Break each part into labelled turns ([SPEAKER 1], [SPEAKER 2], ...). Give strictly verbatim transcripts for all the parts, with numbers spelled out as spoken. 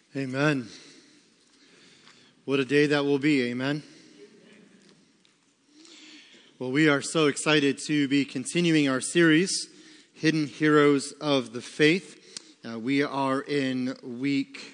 [SPEAKER 1] Amen. What a day that will be, amen. Well, we are so excited to be continuing our series, Hidden Heroes of the Faith. Uh, we are in week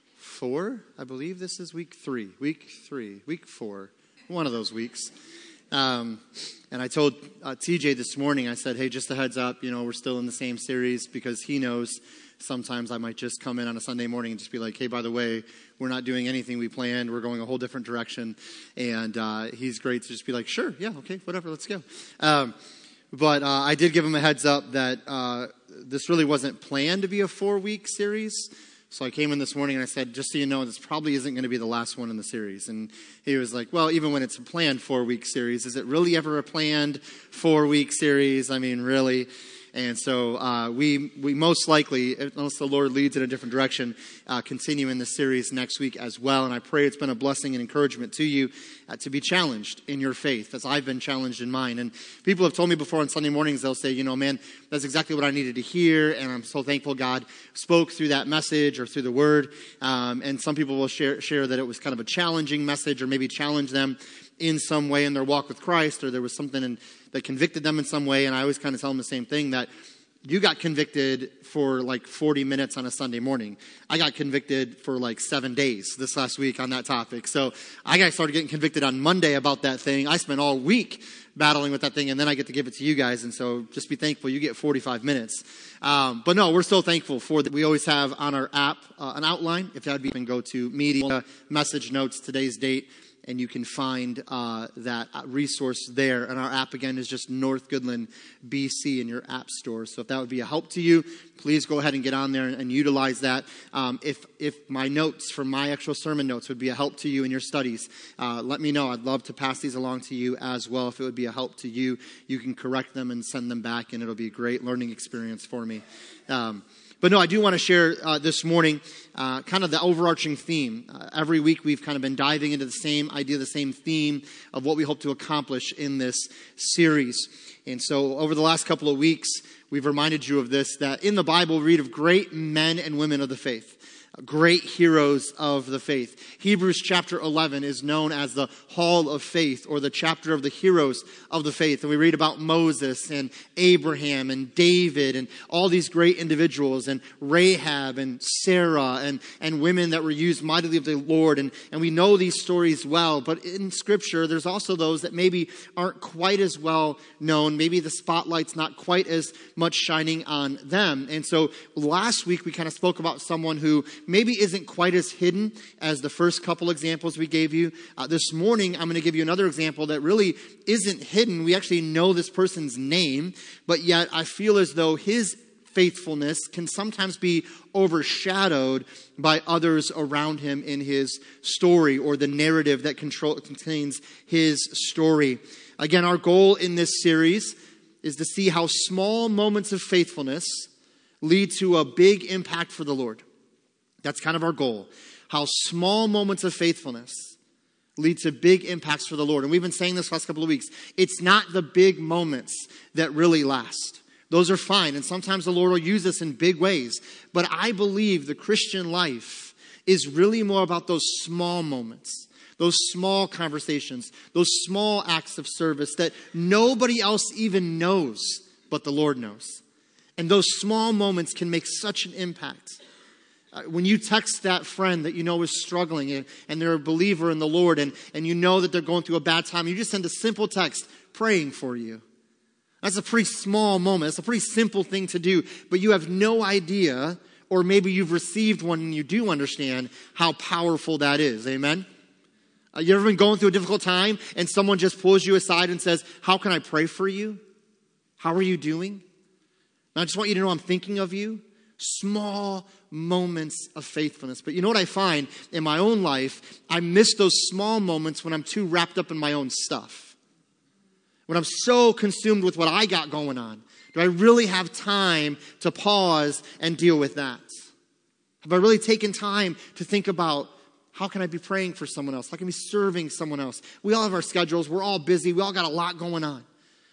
[SPEAKER 1] four, I believe this is week three. Week three, week four, one of those weeks. Um, and I told uh, T J this morning, I said, hey, just a heads up, you know, we're still in the same series because he knows sometimes I might just come in on a Sunday morning and just be like, hey, by the way, we're not doing anything we planned. We're going a whole different direction. And uh, he's great to just be like, sure, yeah, okay, whatever, let's go. Um, but uh, I did give him a heads up that uh, this really wasn't planned to be a four-week series. So I came in this morning and I said, just so you know, this probably isn't going to be the last one in the series. And he was like, well, even when it's a planned four-week series, is it really ever a planned four-week series? I mean, really? And so uh, we we most likely, unless the Lord leads in a different direction, uh, continue in the series next week as well. And I pray it's been a blessing and encouragement to you uh, to be challenged in your faith, as I've been challenged in mine. And people have told me before on Sunday mornings, they'll say, you know, man, that's exactly what I needed to hear. And I'm so thankful God spoke through that message or through the word. Um, and some people will share, share that it was kind of a challenging message or maybe challenge them in some way in their walk with Christ, or there was something in, that convicted them in some way. And I always kind of tell them the same thing, that you got convicted for like forty minutes on a Sunday morning. I got convicted for like seven days this last week on that topic. So I got started getting convicted on Monday about that thing. I spent all week battling with that thing, and then I get to give it to you guys. And so just be thankful you get forty-five minutes. Um, but no, we're so thankful for that. We always have on our app uh, an outline. If that'd be, you can go to media, message notes, today's date, and you can find uh, that resource there. And our app, again, is just North Goodland, B C in your app store. So if that would be a help to you, please go ahead and get on there and, and utilize that. Um, if if my notes from my actual sermon notes would be a help to you in your studies, uh, let me know. I'd love to pass these along to you as well. If it would be a help to you, you can correct them and send them back, and it'll be a great learning experience for me. Um, But no, I do want to share uh, this morning uh, kind of the overarching theme. Uh, every week we've kind of been diving into the same idea, the same theme of what we hope to accomplish in this series. And so over the last couple of weeks, we've reminded you of this, that in the Bible we read of great men and women of the faith. Great heroes of the faith. Hebrews chapter eleven is known as the Hall of Faith, or the chapter of the heroes of the faith. And we read about Moses and Abraham and David and all these great individuals, and Rahab and Sarah and, and women that were used mightily of the Lord. And, and we know these stories well. But in Scripture, there's also those that maybe aren't quite as well known. Maybe the spotlight's not quite as much shining on them. And so last week we kind of spoke about someone who maybe isn't quite as hidden as the first couple examples we gave you. Uh, this morning, I'm going to give you another example that really isn't hidden. We actually know this person's name, but yet I feel as though his faithfulness can sometimes be overshadowed by others around him in his story, or the narrative that control, contains his story. Again, our goal in this series is to see how small moments of faithfulness lead to a big impact for the Lord. That's kind of our goal. How small moments of faithfulness lead to big impacts for the Lord. And we've been saying this last couple of weeks. It's not the big moments that really last. Those are fine. And sometimes the Lord will use us in big ways. But I believe the Christian life is really more about those small moments, those small conversations, those small acts of service that nobody else even knows, but the Lord knows. And those small moments can make such an impact. Uh, when you text that friend that you know is struggling and, and they're a believer in the Lord, and, and you know that they're going through a bad time, you just send a simple text praying for you. That's a pretty small moment. It's a pretty simple thing to do, but you have no idea, or maybe you've received one and you do understand how powerful that is. Amen? Uh, you ever been going through a difficult time and someone just pulls you aside and says, how can I pray for you? How are you doing? And I just want you to know I'm thinking of you. Small moments of faithfulness. But you know what I find in my own life? I miss those small moments when I'm too wrapped up in my own stuff. When I'm so consumed with what I got going on. Do I really have time to pause and deal with that? Have I really taken time to think about, how can I be praying for someone else? How can I be serving someone else? We all have our schedules. We're all busy. We all got a lot going on.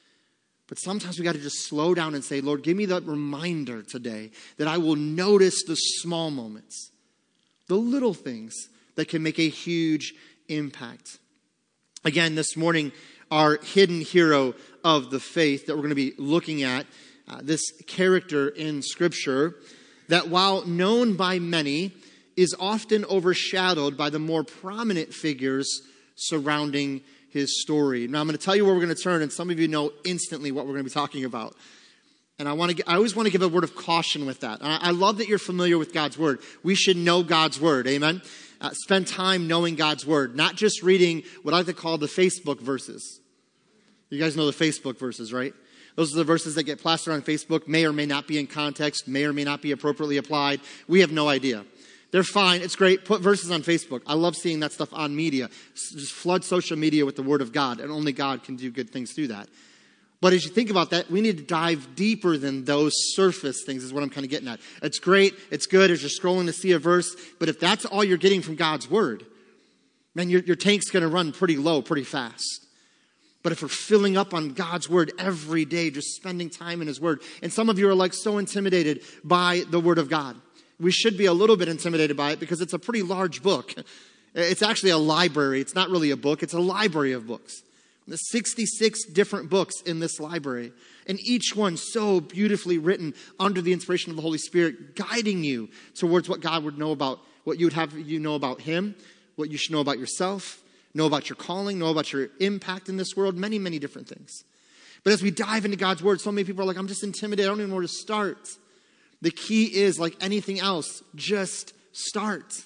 [SPEAKER 1] But sometimes we got to just slow down and say, Lord, give me that reminder today that I will notice the small moments. The little things that can make a huge impact. Again, this morning, our hidden hero of the faith that we're going to be looking at, uh, this character in Scripture that while known by many, is often overshadowed by the more prominent figures surrounding his story. Now, I'm going to tell you where we're going to turn, and some of you know instantly what we're going to be talking about. And I want to. I always want to give a word of caution with that. And I, I love that you're familiar with God's Word. We should know God's Word. Amen? Uh, spend time knowing God's Word, not just reading what I like to call the Facebook verses. You guys know the Facebook verses, right? Those are the verses that get plastered on Facebook, may or may not be in context, may or may not be appropriately applied. We have no idea. They're fine. It's great. Put verses on Facebook. I love seeing that stuff on media. Just flood social media with the Word of God, and only God can do good things through that. But as you think about that, we need to dive deeper than those surface things is what I'm kind of getting at. It's great. It's good as you're scrolling to see a verse. But if that's all you're getting from God's Word, man, your, your tank's going to run pretty low, pretty fast. But if we're filling up on God's Word every day, just spending time in His Word. And some of you are like so intimidated by the Word of God. We should be a little bit intimidated by it because it's a pretty large book. It's actually a library. It's not really a book. It's a library of books. There's sixty-six different books in this library. And each one so beautifully written under the inspiration of the Holy Spirit, guiding you towards what God would know about, what you would have you know about Him, what you should know about yourself, know about your calling, know about your impact in this world, many, many different things. But as we dive into God's Word, so many people are like, I'm just intimidated. I don't even know where to start. The key is, like anything else, just start.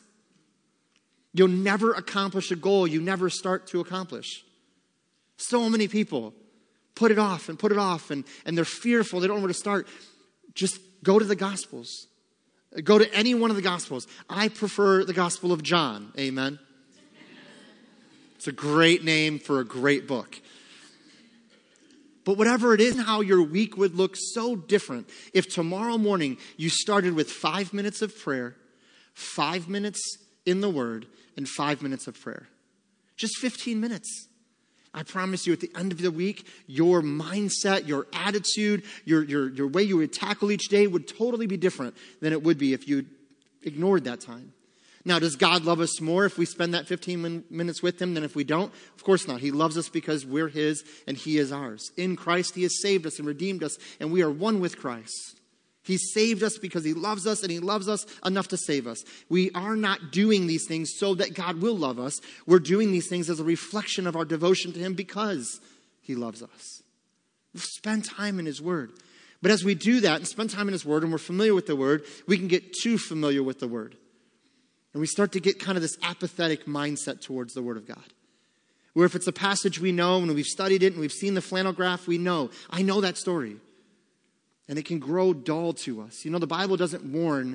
[SPEAKER 1] You'll never accomplish a goal you never start to accomplish. So many people put it off and put it off, and, and they're fearful. They don't know where to start. Just go to the Gospels. Go to any one of the Gospels. I prefer the Gospel of John. Amen. It's a great name for a great book. But whatever it is, how your week would look so different if tomorrow morning you started with five minutes of prayer, five minutes in the Word, and five minutes of prayer. Just fifteen minutes. I promise you at the end of the week, your mindset, your attitude, your, your, your way you would tackle each day would totally be different than it would be if you ignored that time. Now, does God love us more if we spend that fifteen min- minutes with Him than if we don't? Of course not. He loves us because we're His and He is ours. In Christ, He has saved us and redeemed us, and we are one with Christ. He saved us because He loves us, and He loves us enough to save us. We are not doing these things so that God will love us. We're doing these things as a reflection of our devotion to Him because He loves us. We'll spend time in His Word. But as we do that and spend time in His Word and we're familiar with the Word, we can get too familiar with the Word. And we start to get kind of this apathetic mindset towards the Word of God. Where if it's a passage we know and we've studied it and we've seen the flannel graph, we know. I know that story. And it can grow dull to us. You know, the Bible doesn't warn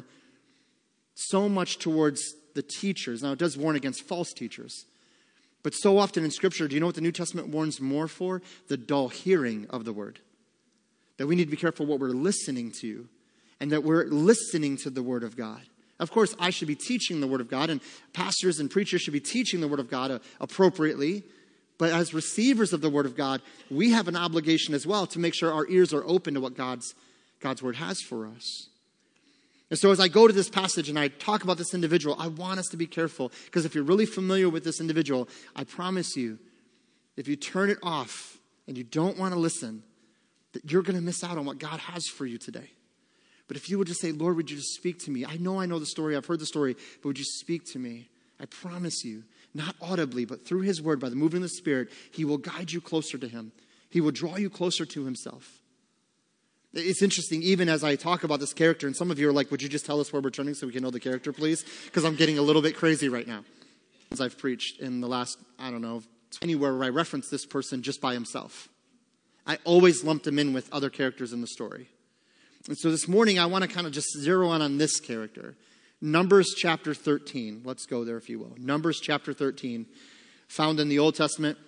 [SPEAKER 1] so much towards the teachers. Now, it does warn against false teachers. But so often in Scripture, do you know what the New Testament warns more for? The dull hearing of the Word. That we need to be careful what we're listening to. And that we're listening to the Word of God. Of course, I should be teaching the Word of God, and pastors and preachers should be teaching the Word of God uh, appropriately. But as receivers of the Word of God, we have an obligation as well to make sure our ears are open to what God's, God's Word has for us. And so as I go to this passage and I talk about this individual, I want us to be careful. Because if you're really familiar with this individual, I promise you, if you turn it off and you don't want to listen, that you're going to miss out on what God has for you today. But if you would just say, Lord, would you just speak to me? I know I know the story. I've heard the story. But would you speak to me? I promise you, not audibly, but through His Word, by the moving of the Spirit, He will guide you closer to Him. He will draw you closer to Himself. It's interesting, even as I talk about this character, and some of you are like, would you just tell us where we're turning so we can know the character, please? Because I'm getting a little bit crazy right now. As I've preached in the last, I don't know, anywhere where I reference this person just by himself. I always lumped him in with other characters in the story. And so this morning, I want to kind of just zero in on this character. Numbers chapter thirteen. Let's go there, if you will. Numbers chapter thirteen, found in the Old Testament.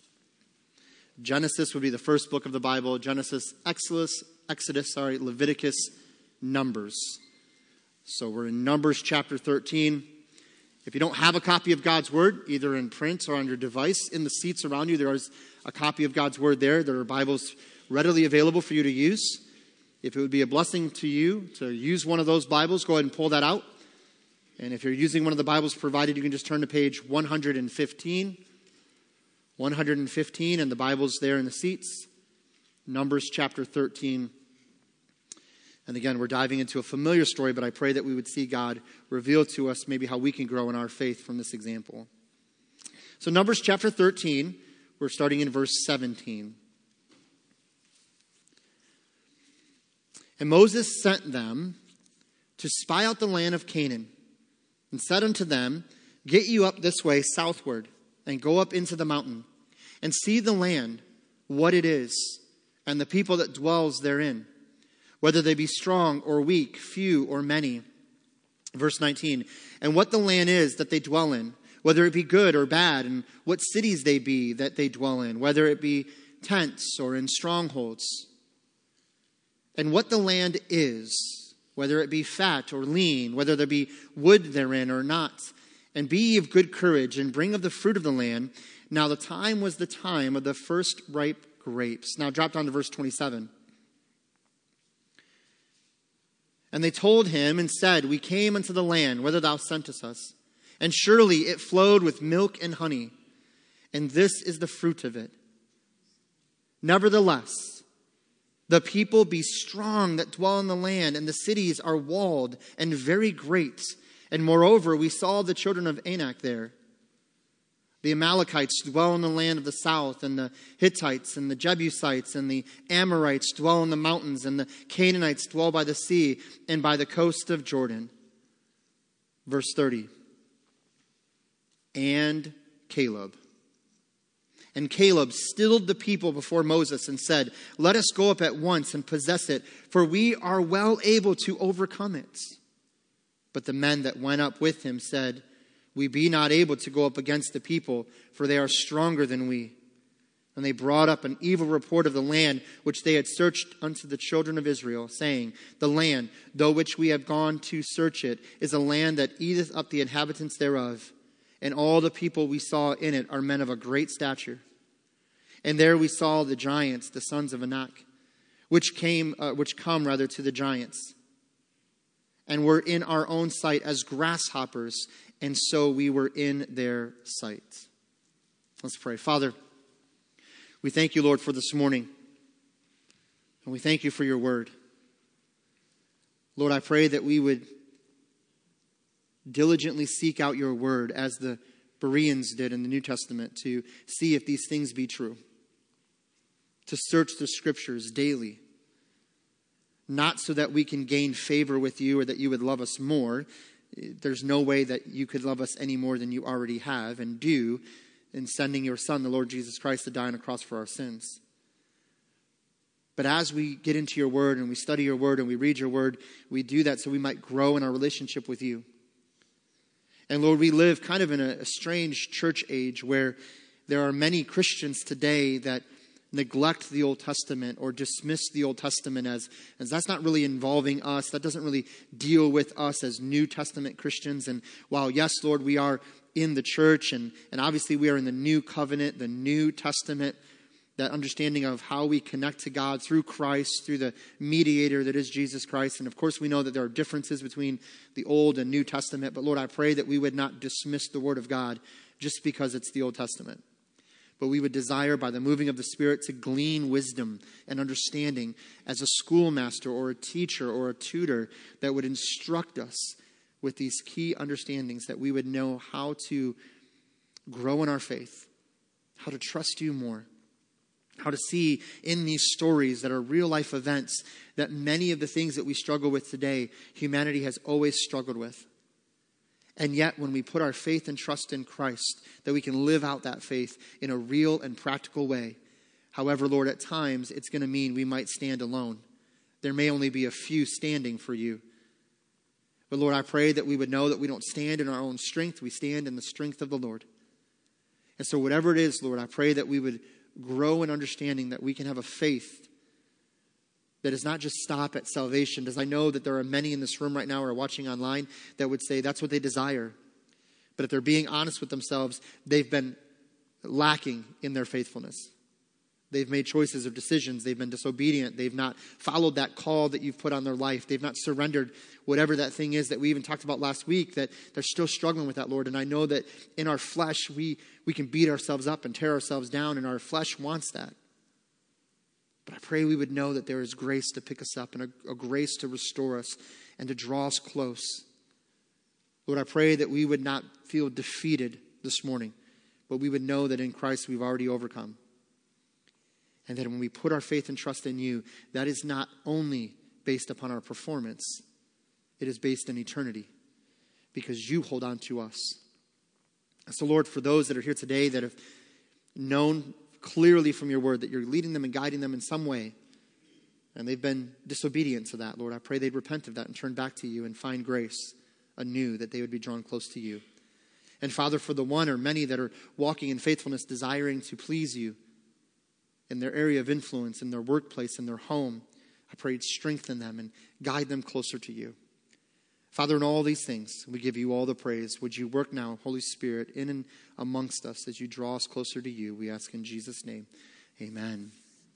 [SPEAKER 1] Genesis would be the first book of the Bible. Genesis, Exodus, Exodus, sorry, Leviticus, Numbers. So we're in Numbers chapter thirteen. If you don't have a copy of God's Word, either in print or on your device, in the seats around you, there is a copy of God's Word there. There are Bibles readily available for you to use. If it would be a blessing to you to use one of those Bibles, go ahead and pull that out. And if you're using one of the Bibles provided, you can just turn to page one hundred fifteen. one hundred fifteen, and the Bible's there in the seats. Numbers chapter thirteen. And again, we're diving into a familiar story, but I pray that we would see God reveal to us maybe how we can grow in our faith from this example. So Numbers chapter thirteen, we're starting in verse seventeen. And Moses sent them to spy out the land of Canaan, and said unto them, Get you up this way southward, and go up into the mountain, and see the land, what it is, and the people that dwells therein, whether they be strong or weak, few or many. Verse nineteen, and what the land is that they dwell in, whether it be good or bad, and what cities they be that they dwell in, whether it be tents or in strongholds. And what the land is, whether it be fat or lean, whether there be wood therein or not. And be ye of good courage, and bring of the fruit of the land. Now the time was the time of the first ripe grapes. Now drop down to verse twenty-seven. And they told him and said, We came unto the land, whither thou sentest us. And surely it flowed with milk and honey. And this is the fruit of it. Nevertheless, the people be strong that dwell in the land, and the cities are walled and very great. And moreover, we saw the children of Anak there. The Amalekites dwell in the land of the south, and the Hittites and the Jebusites and the Amorites dwell in the mountains, and the Canaanites dwell by the sea and by the coast of Jordan. Verse thirty. And Caleb. And Caleb stilled the people before Moses and said, Let us go up at once and possess it, for we are well able to overcome it. But the men that went up with him said, We be not able to go up against the people, for they are stronger than we. And they brought up an evil report of the land which they had searched unto the children of Israel, saying, The land, though which we have gone to search it, is a land that eateth up the inhabitants thereof. And all the people we saw in it are men of a great stature. And there we saw the giants, the sons of Anak, which came, uh, which come rather to the giants, and were in our own sight as grasshoppers, and so we were in their sight. Let's pray. Father, we thank you, Lord, for this morning, and we thank you for your word. Lord, I pray that we would diligently seek out your word as the Bereans did in the New Testament, to see if these things be true. To search the scriptures daily. Not so that we can gain favor with you or that you would love us more. There's no way that you could love us any more than you already have and do in sending your Son, the Lord Jesus Christ, to die on a cross for our sins. But as we get into your word and we study your word and we read your word, we do that so we might grow in our relationship with you. And Lord, we live kind of in a, a strange church age where there are many Christians today that neglect the Old Testament or dismiss the Old Testament as, as that's not really involving us. That doesn't really deal with us as New Testament Christians. And while, yes, Lord, we are in the church and, and obviously we are in the New Covenant, the New Testament, that understanding of how we connect to God through Christ, through the mediator that is Jesus Christ. And of course, we know that there are differences between the Old and New Testament. But Lord, I pray that we would not dismiss the Word of God just because it's the Old Testament. But we would desire by the moving of the Spirit to glean wisdom and understanding as a schoolmaster or a teacher or a tutor that would instruct us with these key understandings, that we would know how to grow in our faith, how to trust you more, how to see in these stories that are real life events that many of the things that we struggle with today, humanity has always struggled with. And yet, when we put our faith and trust in Christ, that we can live out that faith in a real and practical way. However, Lord, at times, it's going to mean we might stand alone. There may only be a few standing for you. But Lord, I pray that we would know that we don't stand in our own strength. We stand in the strength of the Lord. And so whatever it is, Lord, I pray that we would grow in understanding that we can have a faith that does not just stop at salvation. Because I know that there are many in this room right now or watching online that would say that's what they desire. But if they're being honest with themselves, they've been lacking in their faithfulness. They've made choices or decisions. They've been disobedient. They've not followed that call that you've put on their life. They've not surrendered whatever that thing is that we even talked about last week, that they're still struggling with that, Lord. And I know that in our flesh, we, we can beat ourselves up and tear ourselves down, and our flesh wants that. But I pray we would know that there is grace to pick us up and a, a grace to restore us and to draw us close. Lord, I pray that we would not feel defeated this morning, but we would know that in Christ we've already overcome. And that when we put our faith and trust in you, that is not only based upon our performance, it is based in eternity, because you hold on to us. And so, Lord, for those that are here today that have known clearly from your word that you're leading them and guiding them in some way, and they've been disobedient to that, Lord, I pray they'd repent of that and turn back to you and find grace anew, that they would be drawn close to you. And Father, for the one or many that are walking in faithfulness, desiring to please you in their area of influence, in their workplace, in their home, I pray you'd strengthen them and guide them closer to you. Father, in all these things, we give you all the praise. Would you work now, Holy Spirit, in and amongst us as you draw us closer to you? We ask in Jesus' name. Amen.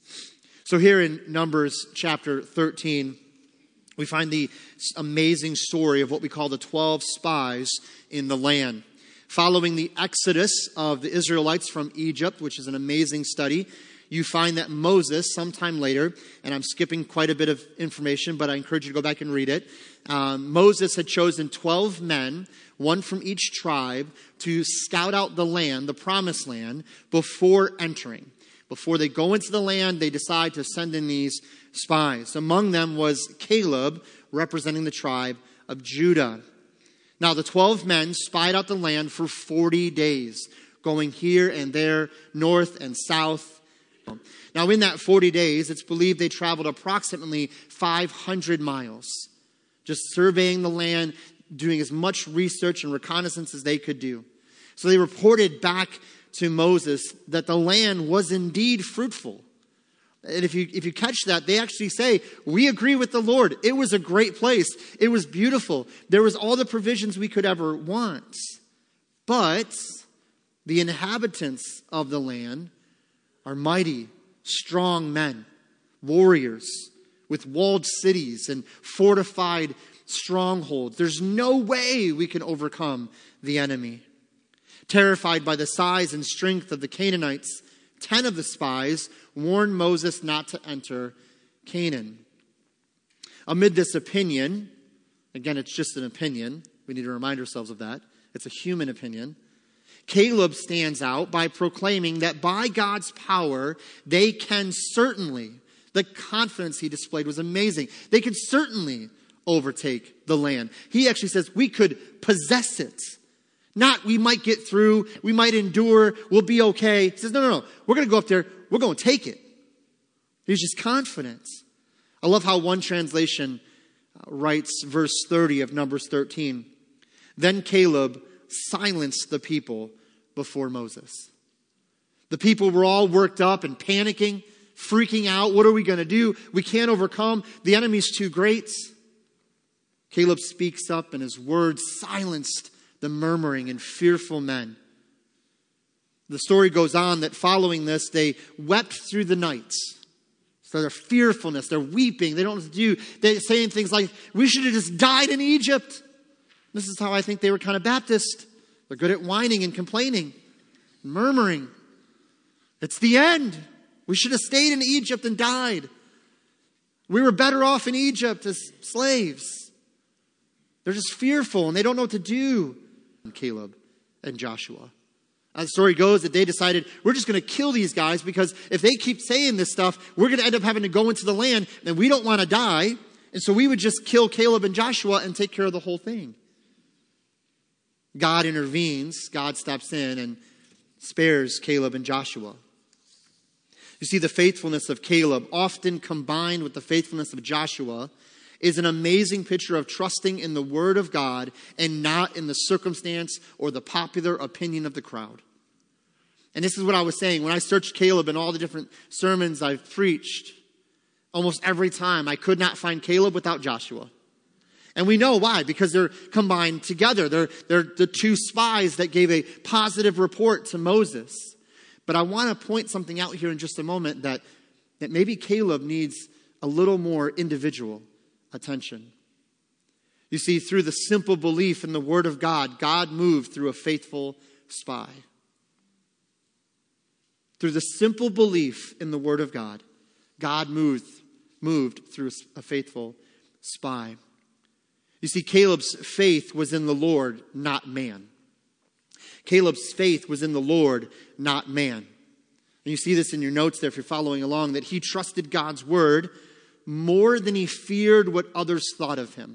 [SPEAKER 1] So here in Numbers chapter thirteen, we find the amazing story of what we call the twelve spies in the land. Following the exodus of the Israelites from Egypt, which is an amazing study, you find that Moses, sometime later, and I'm skipping quite a bit of information, but I encourage you to go back and read it. Um, Moses had chosen twelve men, one from each tribe, to scout out the land, the promised land, before entering. Before they go into the land, they decide to send in these spies. Among them was Caleb, representing the tribe of Judah. Now, the twelve men spied out the land for forty days, going here and there, north and south. Now, in that forty days, it's believed they traveled approximately five hundred miles, just surveying the land, doing as much research and reconnaissance as they could do. So they reported back to Moses that the land was indeed fruitful. And if you if you catch that, they actually say, we agree with the Lord. It was a great place. It was beautiful. There was all the provisions we could ever want. But the inhabitants of the land are mighty, strong men, warriors with walled cities and fortified strongholds. There's no way we can overcome the enemy. Terrified by the size and strength of the Canaanites, ten of the spies warned Moses not to enter Canaan. Amid this opinion, again, it's just an opinion. We need to remind ourselves of that. It's a human opinion. Caleb stands out by proclaiming that by God's power, they can certainly, the confidence he displayed was amazing. They could certainly overtake the land. He actually says we could possess it. Not we might get through, we might endure, we'll be okay. He says, no, no, no. We're going to go up there. We're going to take it. He's just confident. I love how one translation writes verse thirty of Numbers thirteen. Then Caleb silenced the people before Moses. The people were all worked up and panicking, freaking out. What are we going to do? We can't overcome. The enemy's too great. Caleb speaks up and his words silenced the murmuring and fearful men. The story goes on that following this, they wept through the nights. So their fearfulness, they're weeping, they don't know what to do. They're saying things like, we should have just died in Egypt. This is how I think they were kind of Baptist. They're good at whining and complaining, murmuring. It's the end. We should have stayed in Egypt and died. We were better off in Egypt as slaves. They're just fearful and they don't know what to do. Caleb and Joshua. As the story goes that they decided, we're just going to kill these guys because if they keep saying this stuff, we're going to end up having to go into the land and we don't want to die. And so we would just kill Caleb and Joshua and take care of the whole thing. God intervenes, God steps in and spares Caleb and Joshua. You see, the faithfulness of Caleb, often combined with the faithfulness of Joshua, is an amazing picture of trusting in the word of God and not in the circumstance or the popular opinion of the crowd. And this is what I was saying. When I searched Caleb in all the different sermons I've preached, almost every time I could not find Caleb without Joshua. And we know why, because they're combined together. They're, they're the two spies that gave a positive report to Moses. But I want to point something out here in just a moment that, that maybe Caleb needs a little more individual attention. You see, through the simple belief in the word of God, God moved through a faithful spy. Through the simple belief in the word of God, God moved, moved through a faithful spy. You see, Caleb's faith was in the Lord, not man. Caleb's faith was in the Lord, not man. And you see this in your notes there if you're following along, that he trusted God's word more than he feared what others thought of him.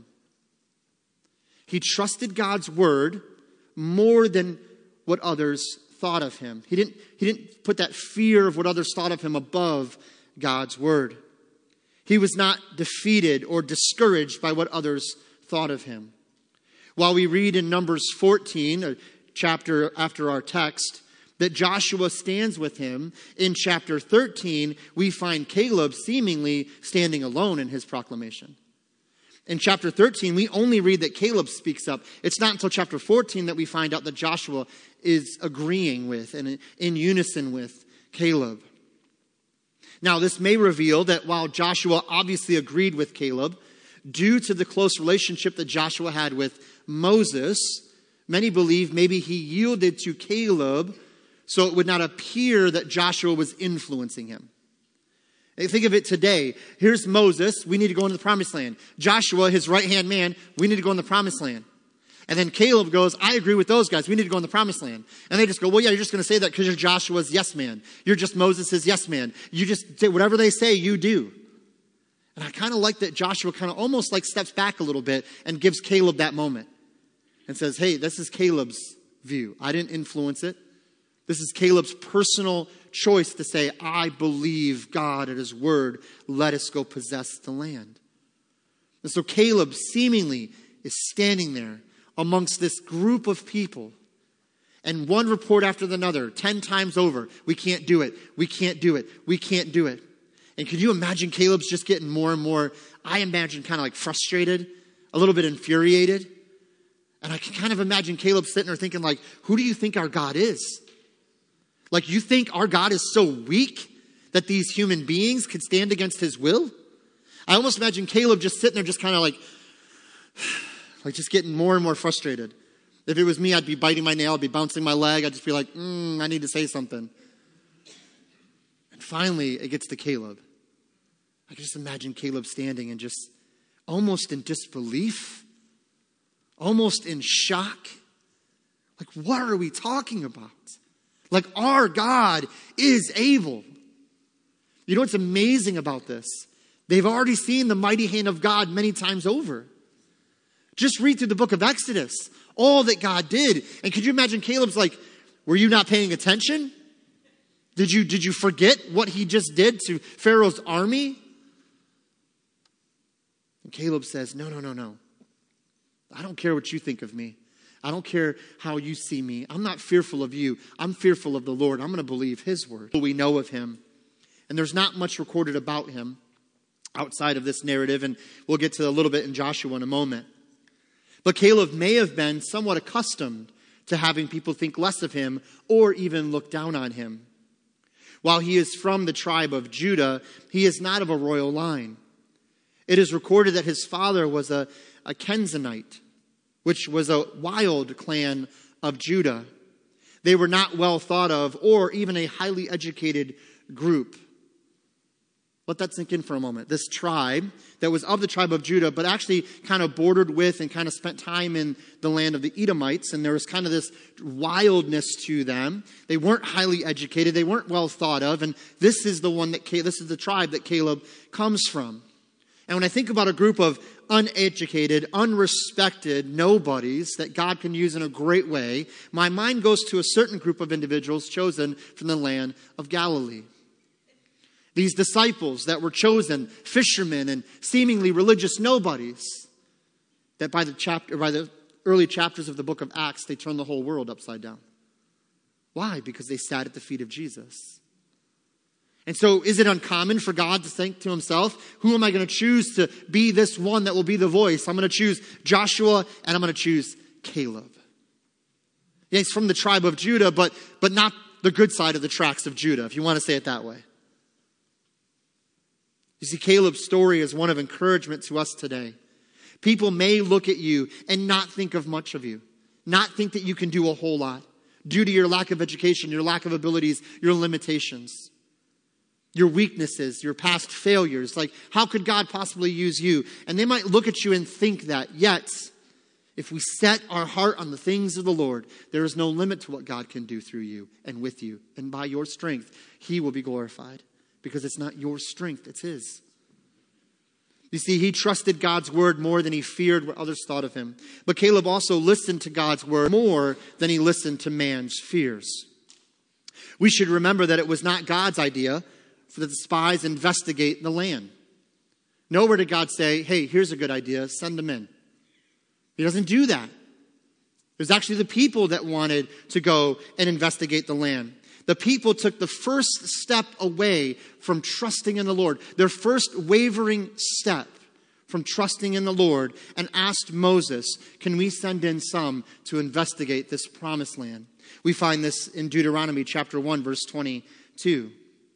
[SPEAKER 1] He trusted God's word more than what others thought of him. He didn't, he didn't put that fear of what others thought of him above God's word. He was not defeated or discouraged by what others thought of him. While we read in Numbers fourteen, a chapter after our text, that Joshua stands with him, in chapter thirteen, we find Caleb seemingly standing alone in his proclamation. In chapter thirteen, we only read that Caleb speaks up. It's not until chapter fourteen that we find out that Joshua is agreeing with and in unison with Caleb. Now, this may reveal that while Joshua obviously agreed with Caleb, due to the close relationship that Joshua had with Moses, many believe maybe he yielded to Caleb so it would not appear that Joshua was influencing him. Think of it today. Here's Moses. We need to go into the promised land. Joshua, his right-hand man, we need to go in the promised land. And then Caleb goes, I agree with those guys. We need to go in the promised land. And they just go, well, yeah, you're just going to say that because you're Joshua's yes man. You're just Moses' yes man. You just say whatever they say, you do. And I kind of like that Joshua kind of almost like steps back a little bit and gives Caleb that moment and says, hey, this is Caleb's view. I didn't influence it. This is Caleb's personal choice to say, I believe God at his word. Let us go possess the land. And so Caleb seemingly is standing there amongst this group of people. And one report after another, ten times over, we can't do it. We can't do it. We can't do it. And could you imagine Caleb's just getting more and more, I imagine kind of like frustrated, a little bit infuriated. And I can kind of imagine Caleb sitting there thinking like, who do you think our God is? Like, you think our God is so weak that these human beings could stand against his will? I almost imagine Caleb just sitting there just kind of like, like just getting more and more frustrated. If it was me, I'd be biting my nail, I'd be bouncing my leg, I'd just be like, mm, I need to say something. And finally, it gets to Caleb. I can just imagine Caleb standing and just almost in disbelief, almost in shock. Like, what are we talking about? Like, our God is able. You know what's amazing about this? They've already seen the mighty hand of God many times over. Just read through the book of Exodus. All that God did. And could you imagine Caleb's like, were you not paying attention? Did you, did you forget what he just did to Pharaoh's army? And Caleb says, no, no, no, no. I don't care what you think of me. I don't care how you see me. I'm not fearful of you. I'm fearful of the Lord. I'm going to believe his word. We know of him. And there's not much recorded about him outside of this narrative. And we'll get to a little bit in Joshua in a moment. But Caleb may have been somewhat accustomed to having people think less of him or even look down on him. While he is from the tribe of Judah, he is not of a royal line. It is recorded that his father was a, a Kenizzite, which was a wild clan of Judah. They were not well thought of or even a highly educated group. Let that sink in for a moment. This tribe that was of the tribe of Judah, but actually kind of bordered with and kind of spent time in the land of the Edomites. And there was kind of this wildness to them. They weren't highly educated. They weren't well thought of. And this is the one that, this is the tribe that Caleb comes from. And when I think about a group of uneducated, unrespected nobodies that God can use in a great way, my mind goes to a certain group of individuals chosen from the land of Galilee. These disciples that were chosen, fishermen and seemingly religious nobodies, that by the chapter, by the early chapters of the book of Acts, they turned the whole world upside down. Why? Because they sat at the feet of Jesus. And so is it uncommon for God to think to himself, who am I going to choose to be this one that will be the voice? I'm going to choose Joshua and I'm going to choose Caleb. Yeah, he's from the tribe of Judah, but, but not the good side of the tracks of Judah, if you want to say it that way. You see, Caleb's story is one of encouragement to us today. People may look at you and not think of much of you, not think that you can do a whole lot due to your lack of education, your lack of abilities, your limitations, your weaknesses, your past failures. Like, how could God possibly use you? And they might look at you and think that. Yet, if we set our heart on the things of the Lord, there is no limit to what God can do through you and with you. And by your strength, he will be glorified. Because it's not your strength, it's his. You see, he trusted God's word more than he feared what others thought of him. But Caleb also listened to God's word more than he listened to man's fears. We should remember that it was not God's idea for the spies to investigate the land. Nowhere did God say, hey, here's a good idea, send them in. He doesn't do that. It was actually the people that wanted to go and investigate the land. The people took the first step away from trusting in the Lord, their first wavering step from trusting in the Lord, and asked Moses, can we send in some to investigate this promised land? We find this in Deuteronomy chapter one, verse twenty-two.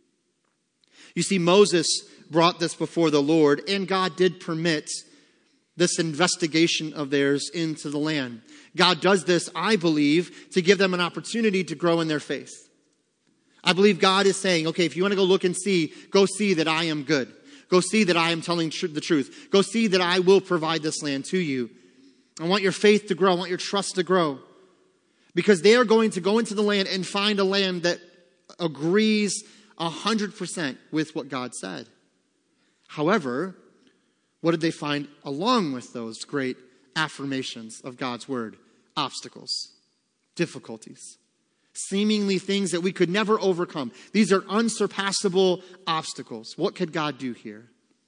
[SPEAKER 1] You see, Moses brought this before the Lord, and God did permit this investigation of theirs into the land. God does this, I believe, to give them an opportunity to grow in their faith. I believe God is saying, okay, if you want to go look and see, go see that I am good. Go see that I am telling tr- the truth. Go see that I will provide this land to you. I want your faith to grow. I want your trust to grow. Because they are going to go into the land and find a land that agrees one hundred percent with what God said. However, what did they find along with those great affirmations of God's word? Obstacles, difficulties. Seemingly things that we could never overcome. These are unsurpassable obstacles. What could God do here?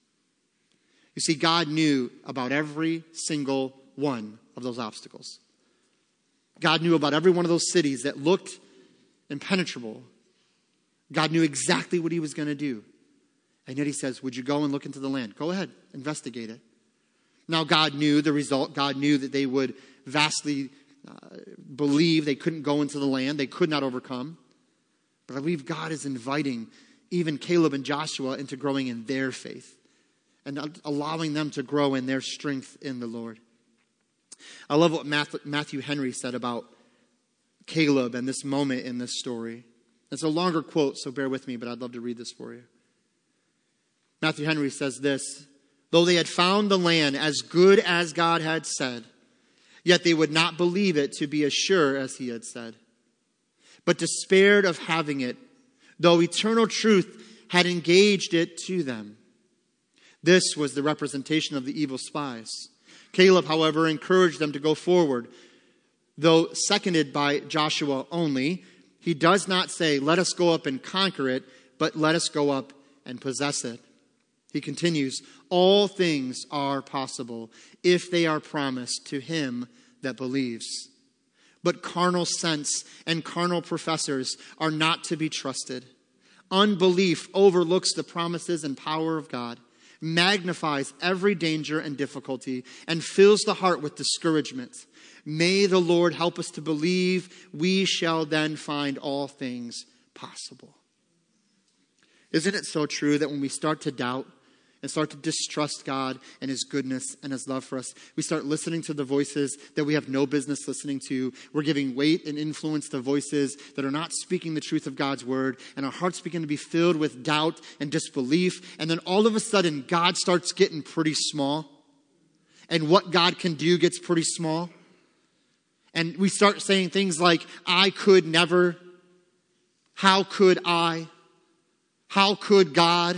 [SPEAKER 1] You see, God knew about every single one of those obstacles. God knew about every one of those cities that looked impenetrable. God knew exactly what he was going to do. And yet he says, would you go and look into the land? Go ahead, investigate it. Now God knew the result. God knew that they would vastly Uh, believe they couldn't go into the land. They could not overcome. But I believe God is inviting even Caleb and Joshua into growing in their faith and allowing them to grow in their strength in the Lord. I love what Matthew Henry said about Caleb and this moment in this story. It's a longer quote, so bear with me, but I'd love to read this for you. Matthew Henry says this, though they had found the land as good as God had said, yet they would not believe it to be as sure as he had said, but despaired of having it, though eternal truth had engaged it to them. This was the representation of the evil spies. Caleb, however, encouraged them to go forward. Though seconded by Joshua only, he does not say, let us go up and conquer it, but let us go up and possess it. He continues, all things are possible if they are promised to him that believes. But carnal sense and carnal professors are not to be trusted. Unbelief overlooks the promises and power of God, magnifies every danger and difficulty, and fills the heart with discouragement. May the Lord help us to believe we shall then find all things possible. Isn't it so true that when we start to doubt and start to distrust God and his goodness and his love for us, we start listening to the voices that we have no business listening to. We're giving weight and influence to voices that are not speaking the truth of God's word, and our hearts begin to be filled with doubt and disbelief. And then all of a sudden, God starts getting pretty small, and what God can do gets pretty small. And we start saying things like, I could never, how could I, how could God?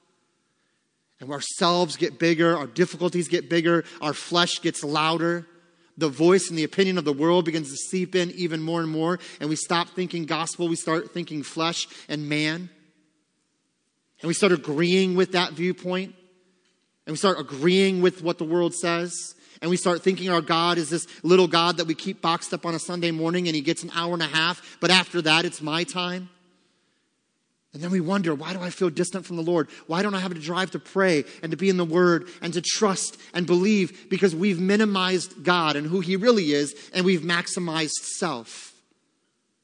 [SPEAKER 1] And ourselves get bigger, our difficulties get bigger, our flesh gets louder. The voice and the opinion of the world begins to seep in even more and more. And we stop thinking gospel, we start thinking flesh and man. And we start agreeing with that viewpoint. And we start agreeing with what the world says. And we start thinking our God is this little God that we keep boxed up on a Sunday morning and he gets an hour and a half. But after that, it's my time. And then we wonder, why do I feel distant from the Lord? Why don't I have a drive to pray and to be in the Word and to trust and believe? Because we've minimized God and who he really is, and we've maximized self.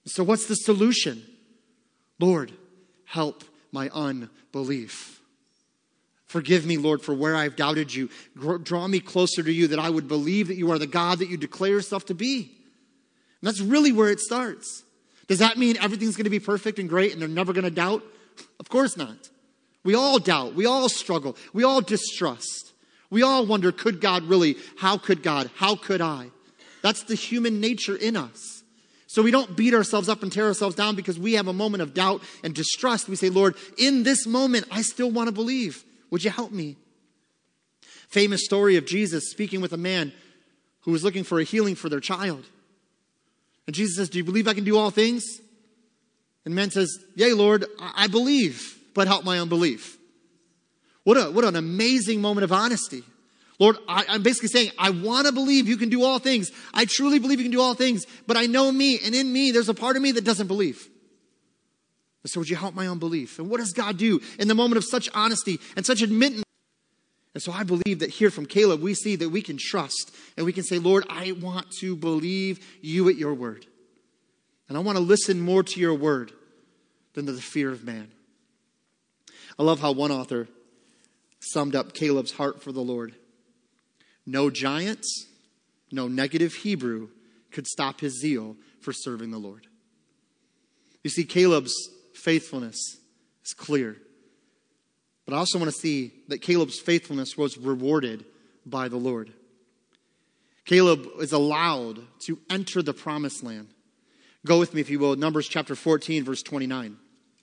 [SPEAKER 1] So what's the solution? Lord, help my unbelief. Forgive me, Lord, for where I've doubted you. Draw me closer to you, that I would believe that you are the God that you declare yourself to be. And that's really where it starts. Does that mean everything's going to be perfect and great and they're never going to doubt? Of course not. We all doubt. We all struggle. We all distrust. We all wonder, could God really? How could God? How could I? That's the human nature in us. So we don't beat ourselves up and tear ourselves down because we have a moment of doubt and distrust. We say, Lord, in this moment, I still want to believe. Would you help me? Famous story of Jesus speaking with a man who was looking for a healing for their child. And Jesus says, do you believe I can do all things? And the man says, yea, Lord, I believe, but help my unbelief. What a what an amazing moment of honesty. Lord, I, I'm basically saying, I want to believe you can do all things. I truly believe you can do all things, but I know me, and in me, there's a part of me that doesn't believe. So would you help my unbelief? And what does God do in the moment of such honesty and such admittance? And so I believe that here from Caleb, we see that we can trust and we can say, Lord, I want to believe you at your word. And I want to listen more to your word than to the fear of man. I love how one author summed up Caleb's heart for the Lord. No giants, no negative Hebrew could stop his zeal for serving the Lord. You see, Caleb's faithfulness is clear. But I also want to see that Caleb's faithfulness was rewarded by the Lord. Caleb is allowed to enter the promised land. Go with me, if you will, Numbers chapter fourteen, verse twenty-nine.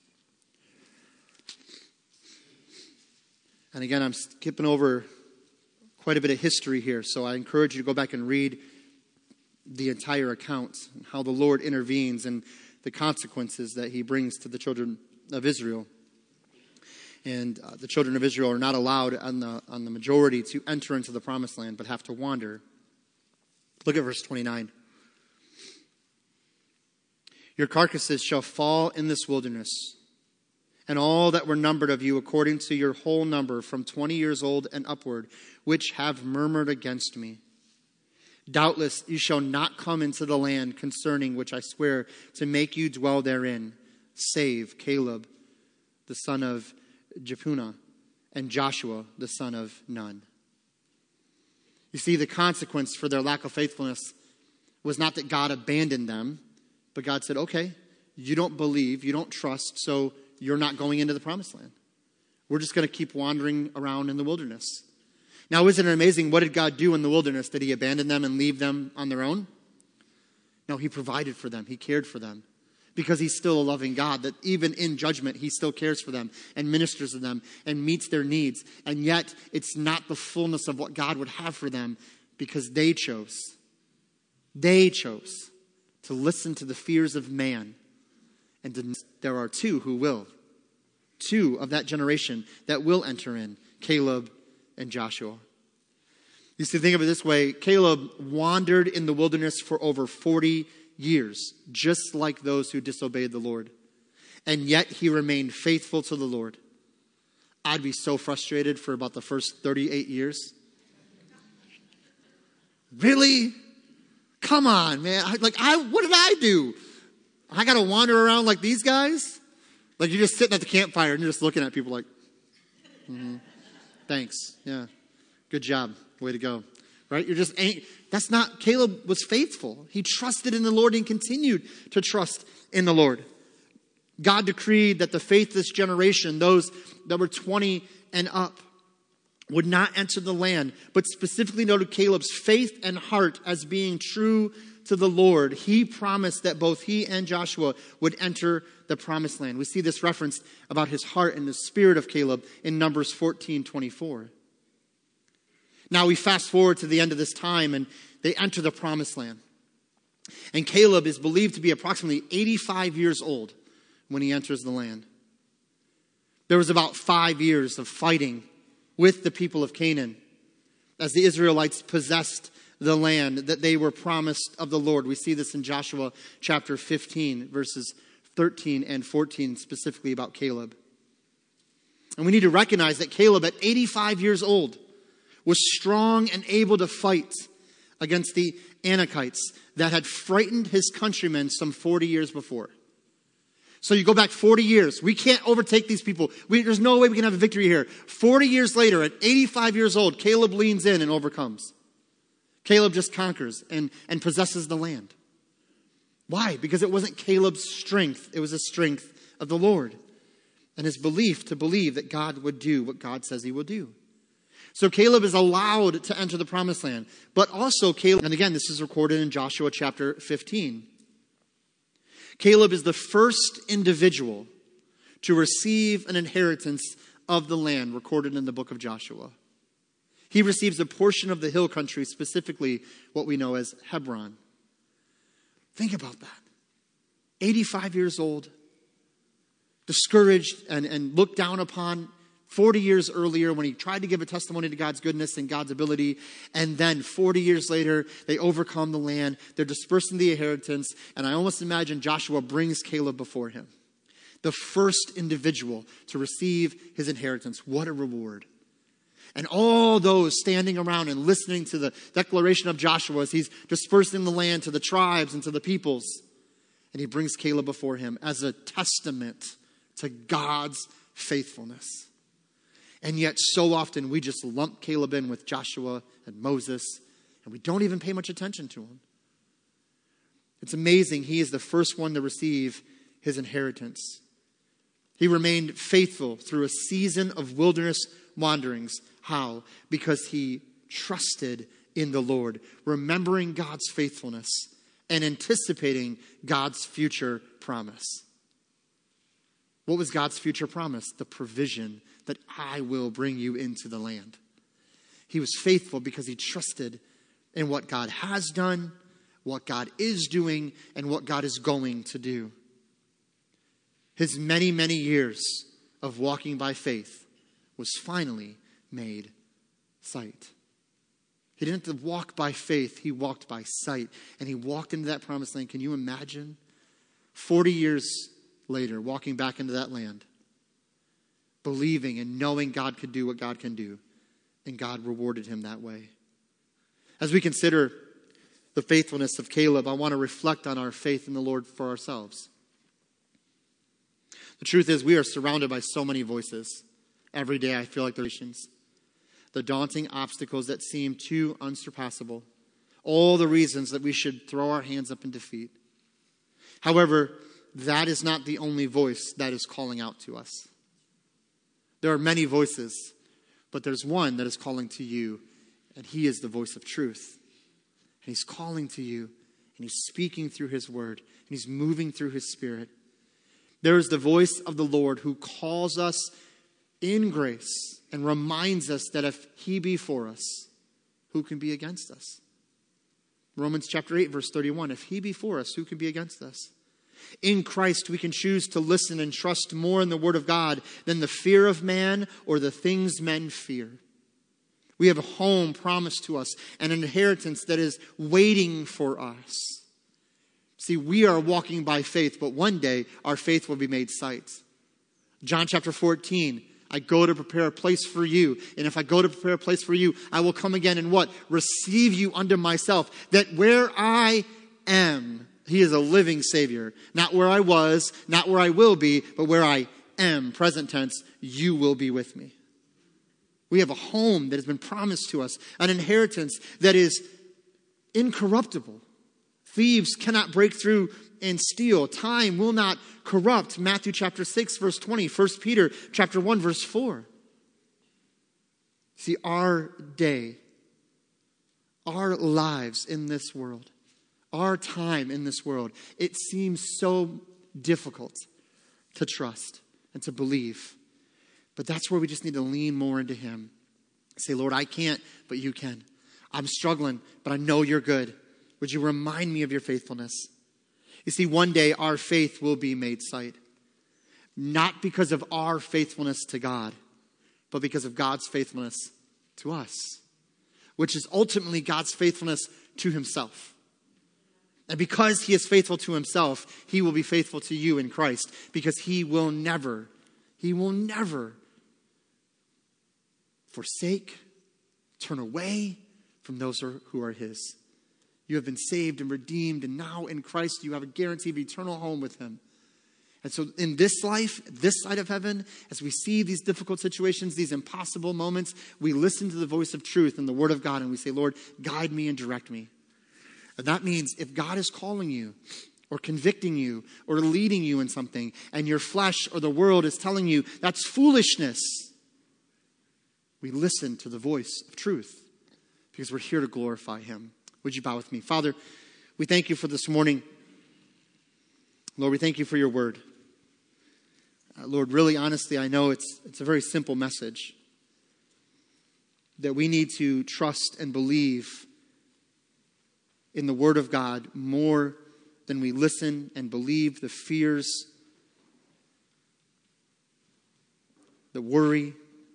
[SPEAKER 1] And again, I'm skipping over quite a bit of history here, so I encourage you to go back and read the entire account and how the Lord intervenes and the consequences that he brings to the children of Israel. And uh, the children of Israel are not allowed on the, on the majority to enter into the promised land, but have to wander. Look at verse twenty-nine. Your carcasses shall fall in this wilderness, and all that were numbered of you according to your whole number from twenty years old and upward, which have murmured against me. Doubtless you shall not come into the land concerning which I swear to make you dwell therein, save Caleb, the son of Jephunneh, and Joshua, the son of Nun. You see, the consequence for their lack of faithfulness was not that God abandoned them, but God said, okay, you don't believe, you don't trust, so you're not going into the promised land. We're just going to keep wandering around in the wilderness. Now, isn't it amazing? What did God do in the wilderness? Did he abandon them and leave them on their own? No, he provided for them. He cared for them. Because he's still a loving God, that even in judgment, he still cares for them and ministers to them and meets their needs. And yet, it's not the fullness of what God would have for them because they chose. They chose to listen to the fears of man. And to, there are two who will. Two of that generation that will enter in, Caleb and Joshua. You see, think of it this way. Caleb wandered in the wilderness for over forty years, just like those who disobeyed the Lord. And yet he remained faithful to the Lord. I'd be so frustrated for about the first thirty-eight years. Really? Come on, man. I, like, I, what did I do? I got to wander around like these guys? Like you're just sitting at the campfire and you're just looking at people like, mm-hmm. Thanks. Yeah. Good job. Way to go. Right? You're just, ain't, that's not, Caleb was faithful. He trusted in the Lord and continued to trust in the Lord. God decreed that the faithless generation, those that were twenty and up, would not enter the land, but specifically noted Caleb's faith and heart as being true to the Lord. He promised that both he and Joshua would enter the promised land. We see this reference about his heart and the spirit of Caleb in Numbers fourteen twenty-four. Now we fast forward to the end of this time and they enter the promised land. And Caleb is believed to be approximately eighty-five years old when he enters the land. There was about five years of fighting with the people of Canaan as the Israelites possessed the land that they were promised of the Lord. We see this in Joshua chapter fifteen, verses thirteen and fourteen, specifically about Caleb. And we need to recognize that Caleb, at eighty-five years old, was strong and able to fight against the Anakites that had frightened his countrymen some forty years before. So you go back forty years. We can't overtake these people. We, there's no way we can have a victory here. forty years later, at eighty-five years old, Caleb leans in and overcomes. Caleb just conquers and, and possesses the land. Why? Because it wasn't Caleb's strength. It was the strength of the Lord and his belief to believe that God would do what God says he will do. So Caleb is allowed to enter the promised land. But also Caleb, and again, this is recorded in Joshua chapter fifteen. Caleb is the first individual to receive an inheritance of the land recorded in the book of Joshua. He receives a portion of the hill country, specifically what we know as Hebron. Think about that. eighty-five years old, discouraged and, and looked down upon forty years earlier when he tried to give a testimony to God's goodness and God's ability. And then forty years later, they overcome the land. They're dispersing the inheritance. And I almost imagine Joshua brings Caleb before him. The first individual to receive his inheritance. What a reward. And all those standing around and listening to the declaration of Joshua as he's dispersing the land to the tribes and to the peoples. And he brings Caleb before him as a testament to God's faithfulness. And yet so often we just lump Caleb in with Joshua and Moses, and we don't even pay much attention to him. It's amazing. He is the first one to receive his inheritance. He remained faithful through a season of wilderness wanderings. How? Because he trusted in the Lord, remembering God's faithfulness and anticipating God's future promise. What was God's future promise? The provision that I will bring you into the land. He was faithful because he trusted in what God has done, what God is doing, and what God is going to do. His many, many years of walking by faith was finally made sight. He didn't have to walk by faith, he walked by sight. And he walked into that promised land. Can you imagine? forty years later, walking back into that land, believing and knowing God could do what God can do. And God rewarded him that way. As we consider the faithfulness of Caleb, I want to reflect on our faith in the Lord for ourselves. The truth is, we are surrounded by so many voices. Every day I feel like there's the daunting obstacles that seem too unsurpassable. All the reasons that we should throw our hands up in defeat. However, that is not the only voice that is calling out to us. There are many voices, but there's one that is calling to you, and he is the voice of truth. And he's calling to you, and he's speaking through his word, and he's moving through his spirit. There is the voice of the Lord who calls us in grace and reminds us that if he be for us, who can be against us? Romans chapter eight, verse thirty-one, if he be for us, who can be against us? In Christ, we can choose to listen and trust more in the word of God than the fear of man or the things men fear. We have a home promised to us and an inheritance that is waiting for us. See, we are walking by faith, but one day our faith will be made sight. John chapter fourteen, I go to prepare a place for you. And if I go to prepare a place for you, I will come again and what? Receive you unto myself. That where I am, he is a living Savior. Not where I was, not where I will be, but where I am, present tense, you will be with me. We have a home that has been promised to us, an inheritance that is incorruptible. Thieves cannot break through and steal. Time will not corrupt. Matthew chapter six, verse twenty. First Peter chapter one, verse four. See, our day, our lives in this world, our time in this world, it seems so difficult to trust and to believe. But that's where we just need to lean more into him. Say, Lord, I can't, but you can. I'm struggling, but I know you're good. Would you remind me of your faithfulness? You see, one day our faith will be made sight. Not because of our faithfulness to God, but because of God's faithfulness to us. Which is ultimately God's faithfulness to himself. And because he is faithful to himself, he will be faithful to you in Christ. Because he will never, he will never forsake, turn away from those who are his. You have been saved and redeemed, and now in Christ you have a guarantee of eternal home with him. And so in this life, this side of heaven, as we see these difficult situations, these impossible moments, we listen to the voice of truth and the word of God, and we say, Lord, guide me and direct me. And that means if God is calling you or convicting you or leading you in something, and your flesh or the world is telling you that's foolishness, we listen to the voice of truth because we're here to glorify him. Would you bow with me? Father, we thank you for this morning. Lord, we thank you for your word. Uh, Lord, really honestly, I know it's it's a very simple message that we need to trust and believe in the word of God more than we listen and believe the fears, the worry.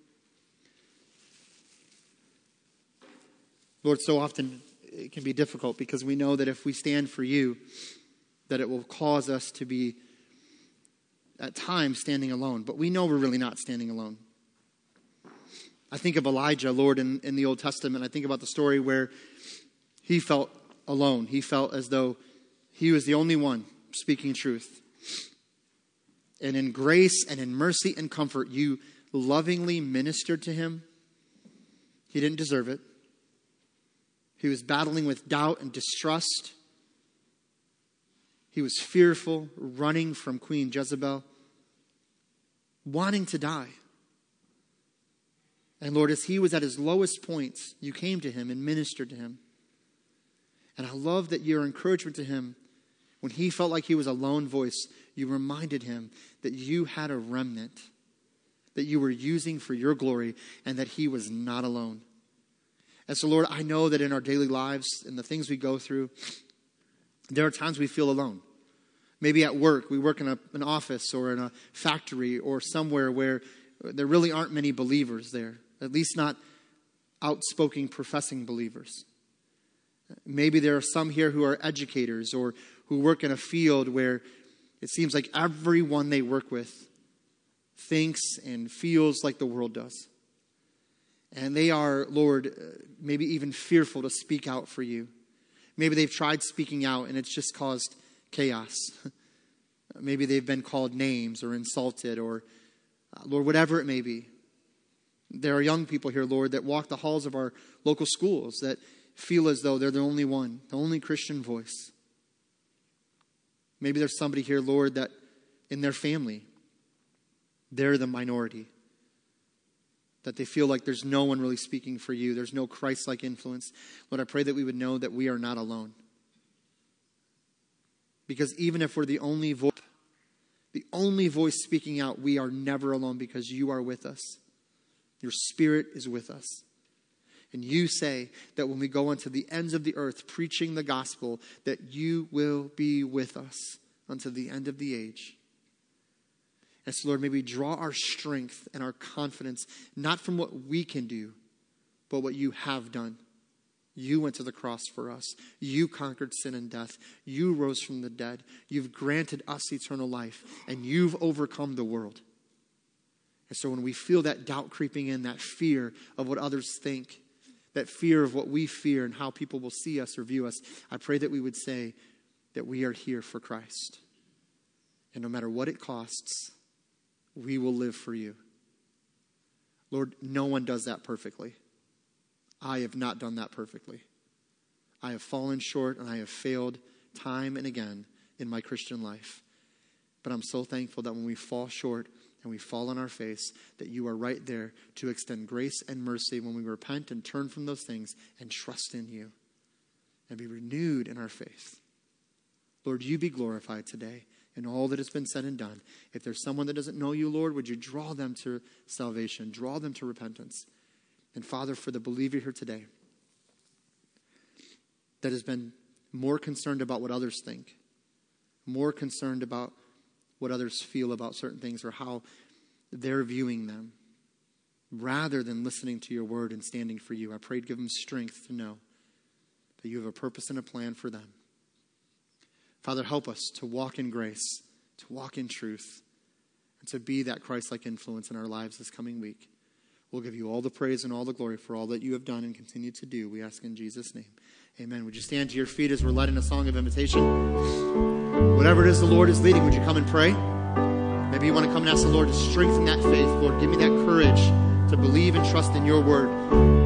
[SPEAKER 1] Lord, so often it can be difficult because we know that if we stand for you, that it will cause us to be at times standing alone. But we know we're really not standing alone. I think of Elijah, Lord, in, in the Old Testament. I think about the story where he felt alone. He felt as though he was the only one speaking truth. And in grace and in mercy and comfort, you lovingly ministered to him. He didn't deserve it. He was battling with doubt and distrust. He was fearful, running from Queen Jezebel, wanting to die. And Lord, as he was at his lowest points, you came to him and ministered to him. And I love that your encouragement to him, when he felt like he was a lone voice, you reminded him that you had a remnant that you were using for your glory and that he was not alone. And so, Lord, I know that in our daily lives and the things we go through, there are times we feel alone. Maybe at work, we work in a, an office or in a factory or somewhere where there really aren't many believers there, at least not outspoken, professing believers. Maybe there are some here who are educators or who work in a field where it seems like everyone they work with thinks and feels like the world does. And they are, Lord, maybe even fearful to speak out for you. Maybe they've tried speaking out and it's just caused chaos. Maybe they've been called names or insulted or, uh, Lord, whatever it may be. There are young people here, Lord, that walk the halls of our local schools that feel as though they're the only one, the only Christian voice. Maybe there's somebody here, Lord, that in their family, they're the minority. That they feel like there's no one really speaking for you. There's no Christ-like influence. Lord, I pray that we would know that we are not alone. Because even if we're the only voice, the only voice speaking out, we are never alone because you are with us. Your Spirit is with us. And you say that when we go unto the ends of the earth preaching the gospel, that you will be with us unto the end of the age. And so, Lord, may we draw our strength and our confidence not from what we can do, but what you have done. You went to the cross for us. You conquered sin and death. You rose from the dead. You've granted us eternal life. And you've overcome the world. And so when we feel that doubt creeping in, that fear of what others think, that fear of what we fear and how people will see us or view us, I pray that we would say that we are here for Christ. And no matter what it costs, we will live for you. Lord, no one does that perfectly. I have not done that perfectly. I have fallen short and I have failed time and again in my Christian life. But I'm so thankful that when we fall short and we fall on our face, that you are right there to extend grace and mercy when we repent and turn from those things and trust in you and be renewed in our faith. Lord, you be glorified today in all that has been said and done. If there's someone that doesn't know you, Lord, would you draw them to salvation, draw them to repentance. And Father, for the believer here today that has been more concerned about what others think, more concerned about what others feel about certain things or how they're viewing them, rather than listening to your word and standing for you, I pray to give them strength to know that you have a purpose and a plan for them. Father, help us to walk in grace, to walk in truth, and to be that Christ-like influence in our lives this coming week. we'll give you all the praise and all the glory for all that you have done and continue to do. We ask in Jesus' name. Amen. Would you stand to your feet as we're led in a song of invitation? Whatever it is the Lord is leading, would you come and pray? Maybe you want to come and ask the Lord to strengthen that faith. Lord, give me that courage to believe and trust in your word.